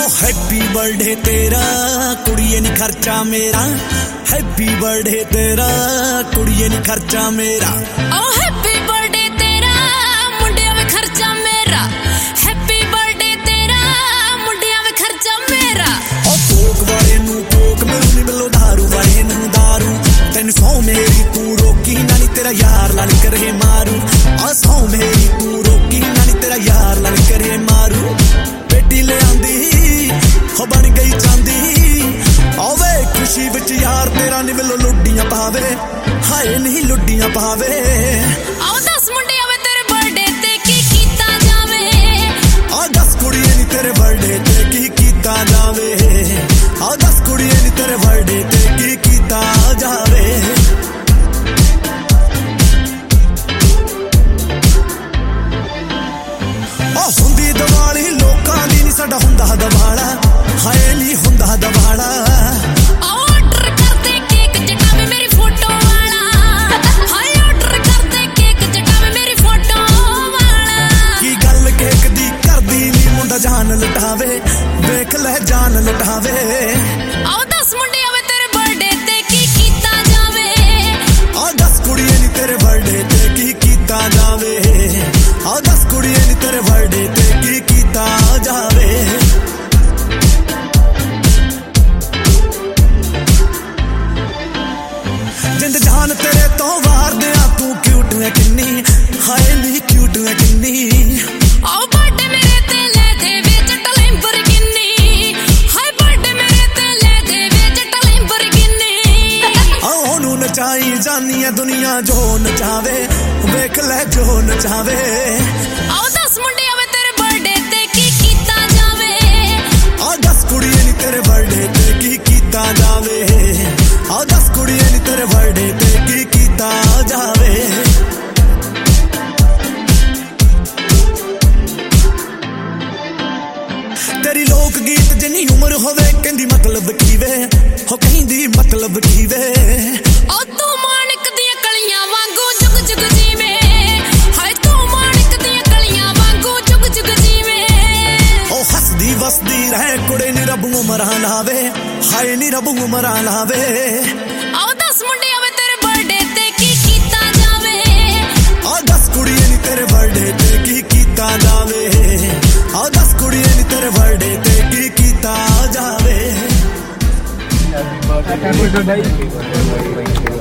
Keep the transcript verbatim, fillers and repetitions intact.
Happy birthday तेरा कुड़िए नी खर्चा मेरा, हैप्पी बर्थडे तेरा कुड़िए नी खर्चा मेरा। ओ हैप्पी बर्थडे तेरा मुंडिया में खर्चा मेरा, हैप्पी बर्थडे तेरा मुंडिया में खर्चा मेरा। ओ कोक वाले नू कोक मिलू नी मिलो दारू वाले नू दारू, तेन सौ मेरी तू रोकी ना नी तेरा यार लाल करे मारू। आ सौ मेरी तू रोकी ना नी तेरा यार लाल करे मारू। बेटी ले आंदी हो बन गई चांदी, आवे खुशी विच यार तेरा नी मिलो लुड्डियां पावे, हाय नहीं लुड्डियां पावे। आओ दस मुंडिया में तेरे बर्थडे ते की कीता जावे, आ दस कुड़िए नी तेरे बर्थडे ते की कीता जावे, आ दस कुड़िए नी तेरे बर्थडे ते की कीता जावे। आ हुंदी दिवाली लोकां दी नी साडा हुंदा दिवाला, हाय नी हुंदा दिवाला। ऑर्डर कर दे केक जटावे मेरी फोटो वाला, हाय ऑर्डर कर दे केक जटावे मेरी फोटो वाला। की गल केक दी करदी नी मुंडा जान लुटावे, देख ले जान लुटावे। आओ दस मुंडिया में तेरे बर्थडे ते की कीता जावे, आ दस कुड़िए नी तेरे बर्थडे ते की कीता जावे, आ दस कुड़िए नी तेरे बर्थडे ते की कीता जावे। जिंद जान तेरे तो वार दिया तू क्यूट है किन्नी, हाय नी क्यूट है किन्नी। आओ बर्थडे मेरे ते ले दे विच लैम्बोर्गिनी, हाय बर्थडे मेरे ते ले दे विच लैम्बोर्गिनी। आओ ओनू नचाई जानी है दुनिया जो नचावे, वेख ले जो नचावे। आओ दस मुंडिया में तेरे बर्थडे ते की कीता जावे, आ दस कुड़िए नी तेरे बर्थडे ते की कीता जावे, आ दस कुड़िए नी तेरे बर्थडे ते की कीता जावे। तेरी लोक गीत जिन्नी उम्र होवे कहंदी मतलब कीवे, हो कहंदी मतलब कीवे। ओ तू माणिक दी कलियां वांगू जुग जुग जीवे, हाय तू माणिक दी कलियां वांगू जुग जुग जीवे। ओ हसदी वसदी रहे कुड़े नी रब उमरां लावे, हाय नी रब उमरां लावे। आओ दस मुंडिया में तेरे बर्थडे ते की कीता जावे, आ दस कुड़िए नी तेरे बर्थडे ते की कीता जावे, आ दस कुड़िए नी तेरे बर्थडे ते की कीता जावे।